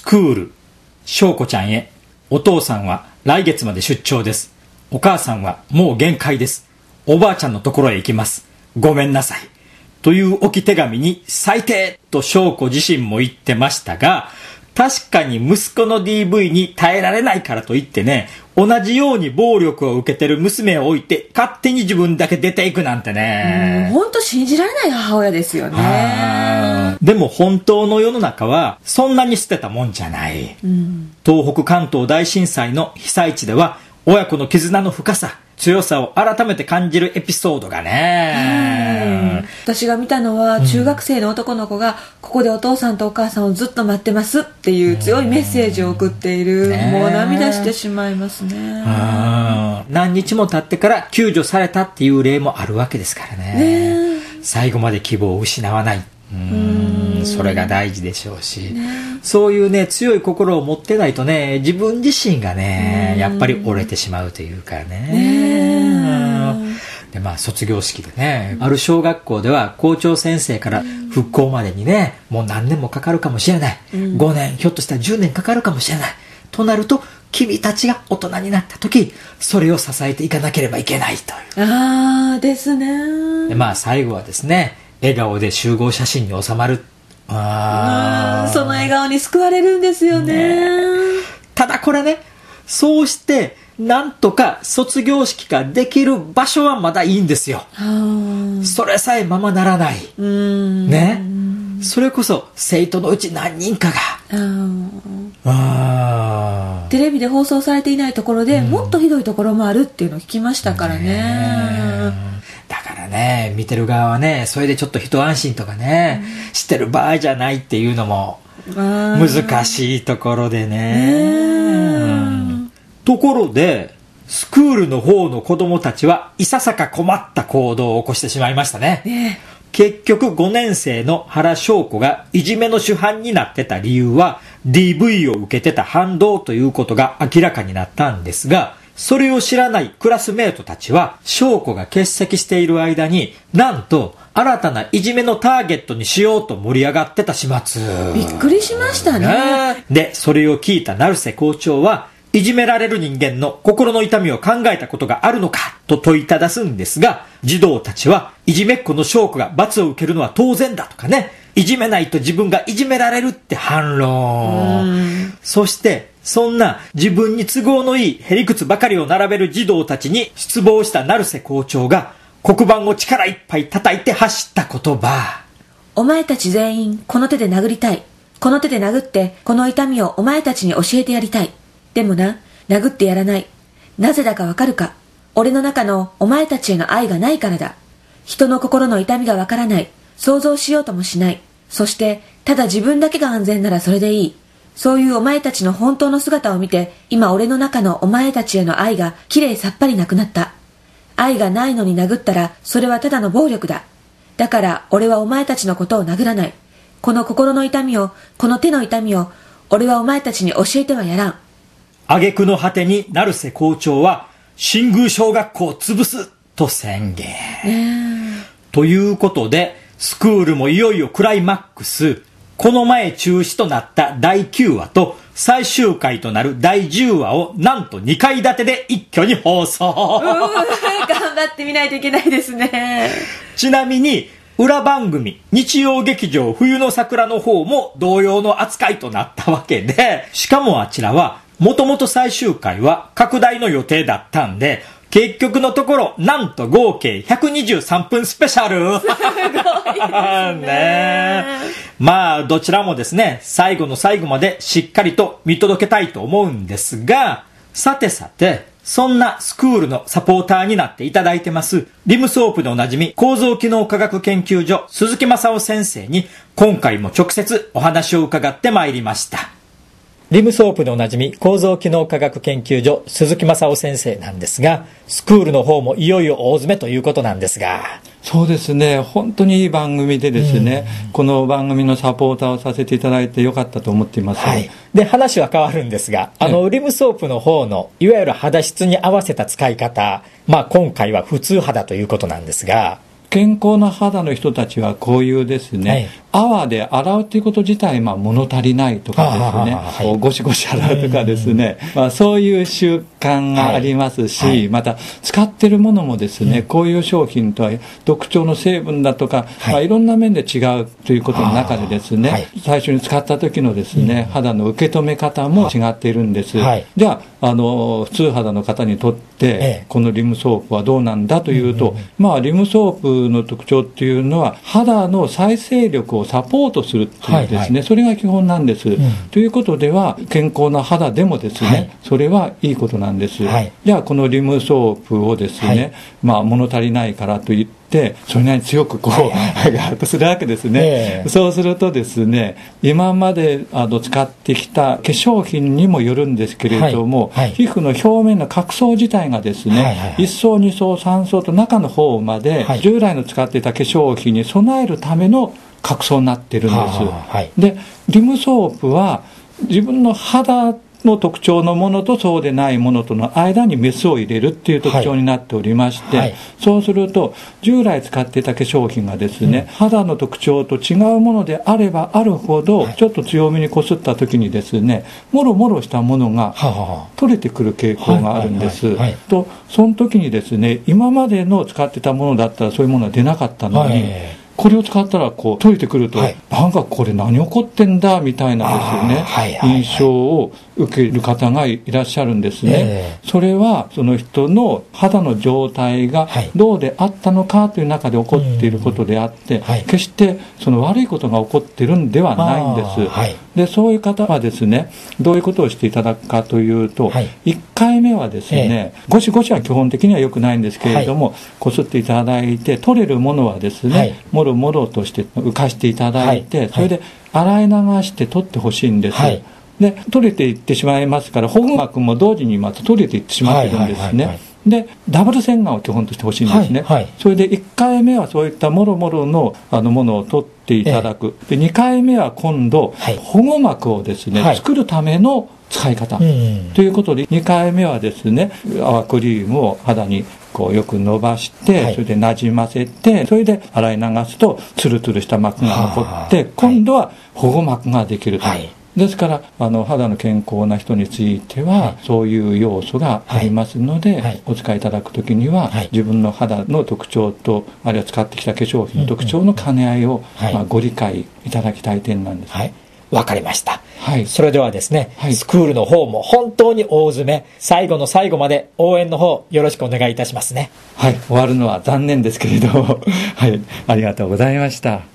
クール。翔子ちゃんへ。お父さんは来月まで出張です。お母さんはもう限界です。おばあちゃんのところへ行きます。ごめんなさい。という置き手紙に最低と翔子自身も言ってましたが、確かに息子の DV に耐えられないからといってね、同じように暴力を受けてる娘を置いて勝手に自分だけ出ていくなんてね。 本当信じられない母親ですよね。 でも本当の世の中はそんなに捨てたもんじゃない。東北関東大震災の被災地では親子の絆の深さ、強さを改めて感じるエピソードがね。 私が見たのは中学生の男の子がここでお父さんとお母さんをずっと待ってますっていう強いメッセージを送っている。もう涙してしまいますね。 何日も経ってから救助されたっていう例もあるわけですからね。最後まで希望を失わない。それが大事でしょうし、そういうね強い心を持ってないとね、自分自身がねやっぱり折れてしまうというかね。で卒業式でね、ある小学校では校長先生から復興までにねもう何年もかかるかもしれない、5年ひょっとしたら10年かかるかもしれないとなると、君たちが大人になった時それを支えていかなければいけないという。 ですね。 で最後はですね、笑顔で集合写真に収まる。その笑顔に救われるんですよね。 ただこれね、そうしてなんとか卒業式ができる場所はまだいいんですよ。それさえままならないね。それこそ生徒のうち何人かがテレビで放送されていないところでもっとひどいところもあるっていうのを聞きましたからね。 だからね、見てる側はね、それでちょっと一安心とかね、してる場合じゃないっていうのも難しいところでね。ところでスクールの方の子供たちはいささか困った行動を起こしてしまいましたね。結局5年生の原翔子がいじめの主犯になってた理由は DV を受けてた反動ということが明らかになったんですが、それを知らないクラスメートたちは翔子が欠席している間になんと新たないじめのターゲットにしようと盛り上がってた始末。 びっくりしましたね。 でそれを聞いた成瀬校長はいじめられる人間の心の痛みを考えたことがあるのかと問いただすんですが、児童たちはいじめっ子の翔子が罰を受けるのは当然だとかね、いじめないと自分がいじめられるって反論。そしてそんな自分に都合のいいへりくつばかりを並べる児童たちに失望した成瀬校長が黒板を力いっぱい叩いて発した言葉。 お前たち全員この手で殴りたい。この手で殴ってこの痛みをお前たちに教えてやりたい。でもな、殴ってやらない。なぜだかわかるか。俺の中のお前たちへの愛がないからだ。人の心の痛みがわからない。想像しようともしない。そしてただ自分だけが安全ならそれでいい。そういうお前たちの本当の姿を見て、今俺の中のお前たちへの愛がきれいさっぱりなくなった。愛がないのに殴ったらそれはただの暴力だ。だから俺はお前たちのことを殴らない。この心の痛みを、この手の痛みを俺はお前たちに教えてはやらん。 挙句の果てに成瀬校長は新宮小学校を潰すと宣言。ということでスクールもいよいよクライマックス。この前中止となった第9話と最終回となる第10話をなんと2回立てで一挙に放送。 頑張ってみないといけないですね。 ちなみに裏番組日曜劇場冬の桜の方も同様の扱いとなったわけで、しかもあちらはもともと最終回は拡大の予定だったんで、結局のところなんと合計123分スペシャル。すごいですね。どちらもですね、最後の最後までしっかりと見届けたいと思うんですが、さてさて、そんなスクールのサポーターになっていただいてますリムソープでおなじみ構造機能科学研究所鈴木正夫先生に今回も直接お話を伺ってまいりました。リムソープでおなじみ構造機能科学研究所鈴木正夫先生なんですが、スクールの方もいよいよ大詰めということなんですが。 そうですね、本当にいい番組でですね、この番組のサポーターをさせていただいてよかったと思っています。 で話は変わるんですが、リムソープの方のいわゆる肌質に合わせた使い方、今回は普通肌ということなんですが、 健康な肌の人たちはこういうですね、 泡で洗うということ自体、物足りないとかですね、ゴシゴシ洗うとかですね、そういう習慣がありますし、また使ってるものもですね、こういう商品とは特徴の成分だとか、いろんな面で違うということの中でですね、最初に使った時のですね、肌の受け止め方も違っているんです。じゃあ、普通肌の方にとって、このリムソープはどうなんだというと、リムソープの特徴っていうのは、肌の再生力をサポートするっていうですね、それが基本なんです。ということでは、健康な肌でもですね、それはいいことなんです。じゃあ、このリムソープをですね、物足りないからといって、それなりに強くするわけですね。そうするとですね、今まで使ってきた化粧品にもよるんですけれども、皮膚の表面の角層自体がですね、1層2層3層と中の方まで、従来の使っていた化粧品に備えるための角層になっているんです。で、リムソープは自分の肌の特徴のものとそうでないものとの間にメスを入れるっていう特徴になっておりまして、そうすると従来使っていた化粧品がですね、肌の特徴と違うものであればあるほど、ちょっと強めにこすった時にですね、もろもろしたものが取れてくる傾向があるんです。とその時にですね、今までの使ってたものだったらそういうものは出なかったのに、これを使ったらこう取れてくると、なんかこれ何起こってんだみたいなですね、印象を受ける方がいらっしゃるんですね。それはその人の肌の状態がどうであったのかという中で起こっていることであって、決してその悪いことが起こっているんではないんです。で、そういう方はですね、どういうことをしていただくかというと、1回目はですね、ゴシゴシは基本的には良くないんですけれども、こすっていただいて、取れるものはですね、もろもろとして浮かしていただいて、それで洗い流して取ってほしいんです。で、取れていってしまいますから、保護膜も同時にまた取れていってしまっているんですね。で、ダブル洗顔を基本としてほしいんですね。それで1回目はそういったもろもろのものを取っていただく。で、2回目は今度、保護膜をですね、作るための使い方。ということで、2回目はですね、泡クリームを肌にこうよく伸ばして、それでなじませて、それで洗い流すと、ツルツルした膜が残って、今度は保護膜ができると。ですから肌の健康な人については、そういう要素がありますので、お使いいただくときには、自分の肌の特徴と、あるいは使ってきた化粧品の特徴の兼ね合いを、ご理解いただきたい点なんです。 わかりました。それではですね、スクールの方も本当に大詰め、最後の最後まで応援の方よろしくお願いいたしますね。 終わるのは残念ですけれども、ありがとうございました。